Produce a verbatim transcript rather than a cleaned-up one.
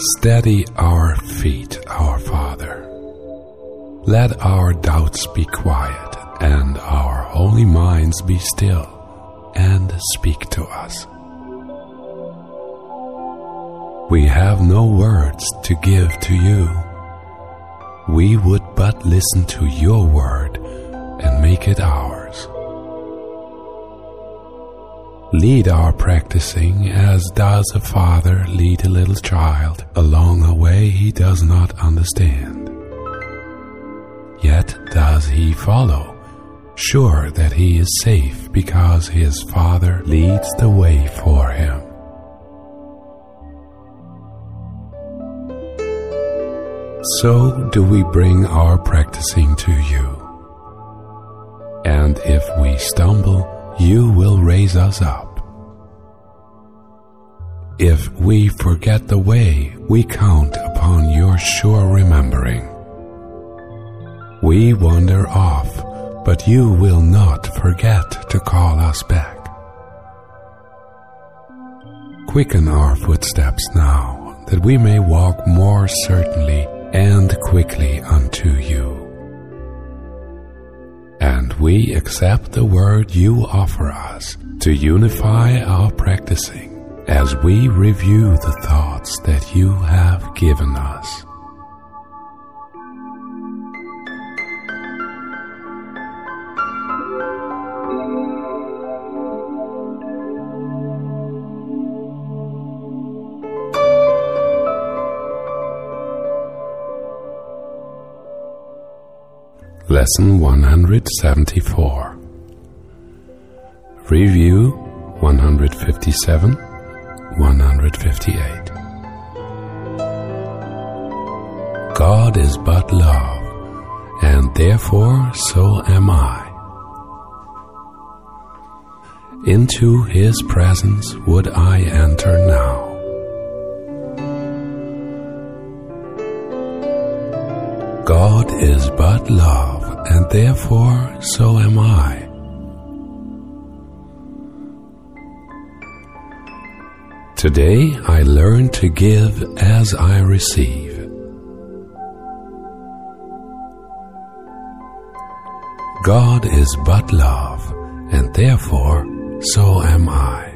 Steady our feet, our Father. Let our doubts be quiet, and our holy minds be still, and speak to us. We have no words to give to you. We would but listen to your word and make it ours. Lead our practicing as does a father lead a little child along a way he does not understand. Yet does he follow, sure that he is safe because his father leads the way for him. So do we bring our practicing to you. And if we stumble, you will raise us up. If we forget the way, we count upon your sure remembering. We wander off, but you will not forget to call us back. Quicken our footsteps now, that we may walk more certainly and quickly unto you. And we accept the word you offer us to unify our practicing as we review the thoughts that you have given us. Lesson one hundred seventy-four. Review one hundred fifty-seven, one hundred fifty-eight. God is but love, and therefore so am I. Into his presence would I enter now. God is but love, and therefore so am I. Today I learn to give as I receive. God is but love, and therefore so am I.